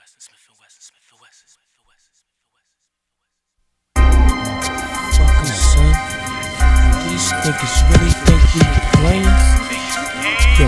Fucking son. These niggas really think we can play? Yo,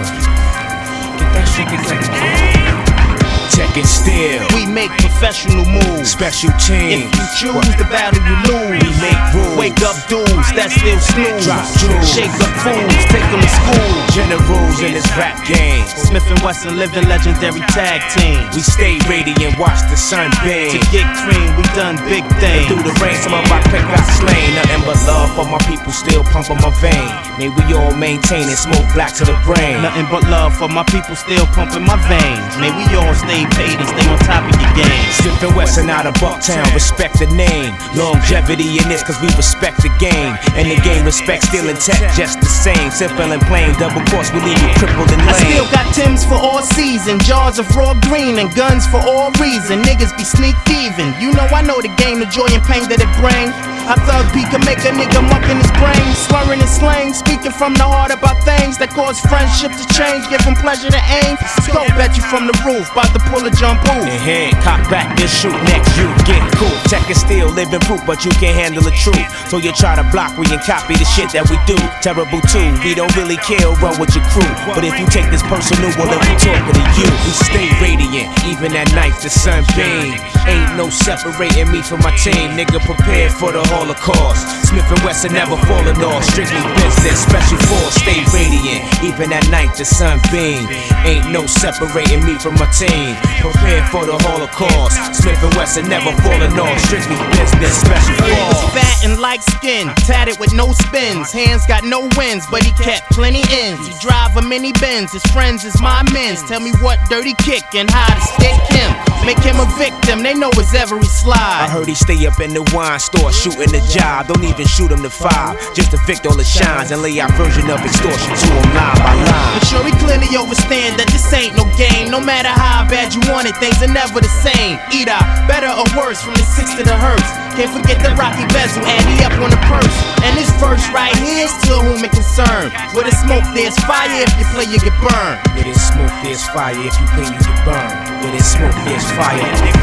get that shit together. Checking still. We make professional moves. Special team. If you choose the battle, you lose. We make rules. Wake up dudes that still snooze. Drop jewels. Shake up fools, take them to school. Generals in this rap game. Smith & Wesson living legendary tag team. We stay radiant, watch the sun beam. To get cream, we done big things. Through the rain, some of my clique got slain. Nothing but love for my people still pumping my vein. May we all maintain and smoke black to the brain. Nothing but love for my people still pumping my veins. May we all stay paid and stay on top of your game. Smith & Wesson out of Bucktown, respect the name. Longevity in this cause we respect the game. And the game respect still intact, just the same. Simple and plain, double course, we leave you crippled and lame. I still got Timbs for all season, jars of raw green and guns for all reason. Niggas be sneak thieving. You know I know the game, the joy and pain that it bring. I thug P can make a nigga muck in his brain, slurring and slang, speaking from the heart about things that cause friendship to change, give him pleasure to aim. Scope at you from the roof, bout to pull a jump ooh. Head, cock back, then shoot next, you get cool. Tech is still living proof, but you can't handle the truth. So you try to block, we and copy the shit that we do. Terrible too, we don't really care, run with your crew. But if you take this personal, well then we talking to you. We stay radiant, even at night the sun beam. Ain't no separating me from my team. Nigga prepared for the Holocaust. Smith & Wesson never falling off. Strictly business, special force, stay radiant. Even at night the sun beam. Ain't no separating me from my team. Prepared for the Holocaust. Smith & Wesson never falling off. Strictly business, special force. Fat and light skin, tatted with no spins. Hands got no wins, but he kept plenty ends. He drive a mini Benz, his friends is my men's. Tell me what dirty kick and how to stick him. Make him a victim, they know his every slide. I heard he stay up in the wine store shooting the job. Don't even shoot him to 5, just evict all the shines and lay out version of extortion to him line by line. But sure he clearly understand that this ain't no game. No matter how bad you want it, things are never the same. Either better or worse, from the 6 to the hearse. Can't forget the rocky bezel, Andy up on the purse. And this verse right here is to whom it concerned. Where there's smoke, there's fire. If you play, you get burned. Where there's smoke, there's fire. If you play, you get burned. Where there's smoke, there's fire.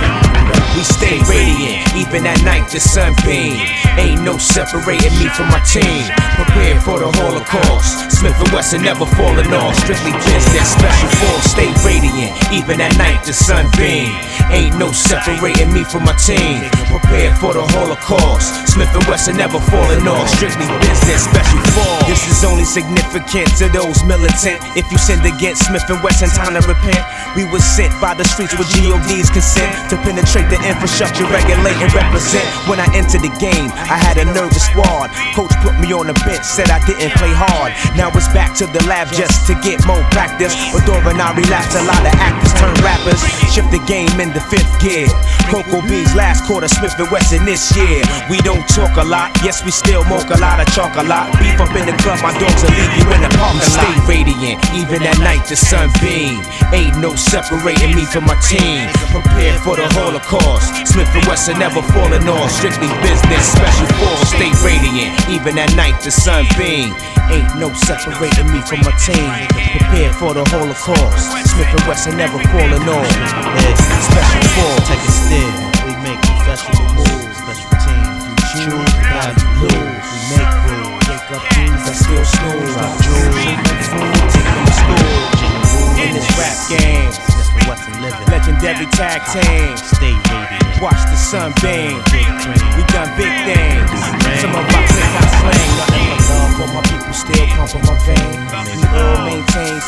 We stay radiant, even at night the sun beam. Ain't no separating me from my team. Prepared for the Holocaust. Smith & Wesson never falling off. Strictly business, special force. Stay radiant, even at night the sun beam. Ain't no separating me from my team. Prepared for the Holocaust. Smith & Wesson never falling off. Strictly business, special force. This is only significant to those militant. If you sinned against Smith & Wesson, time to repent. We were sent by the streets with GOD's consent to penetrate the infrastructure, regulate and represent. When I entered the game, I had a nervous squad. Coach put me on the bench, said I didn't play hard. Now it's back to the lab just to get more practice. But during I relapsed, a lot of actors turn rappers. Shift the game in the 5th gear. Coco Beans last quarter, Smith & Wesson this year. We don't talk a lot, yes we still smoke a lot of chalk a lot. Beef up in the club, my dogs will leave you in the parking lot. Stay radiant, even at night the sun beam. Ain't no separating me from my team. Prepared for the Holocaust. Smith & Wesson never falling off. Strictly business, special force. Stay radiant, even at night the sun beam. Ain't no separating me from my team. Prepared for the Holocaust. Smith & Wesson never falling off. Special force. Take it still, we make professional moves. Special team, you choose, now you lose. We make rules, wake up dudes that still snooze. Drop jewels, shake the food, take them to school. In this rap game, Smith & Wesson living legendary tag team. Stay radiant, Watch the sun beam. big cream. We done big things. Some of our clique got slang. Nothing but love for my people still pumping my vein. We all maintain,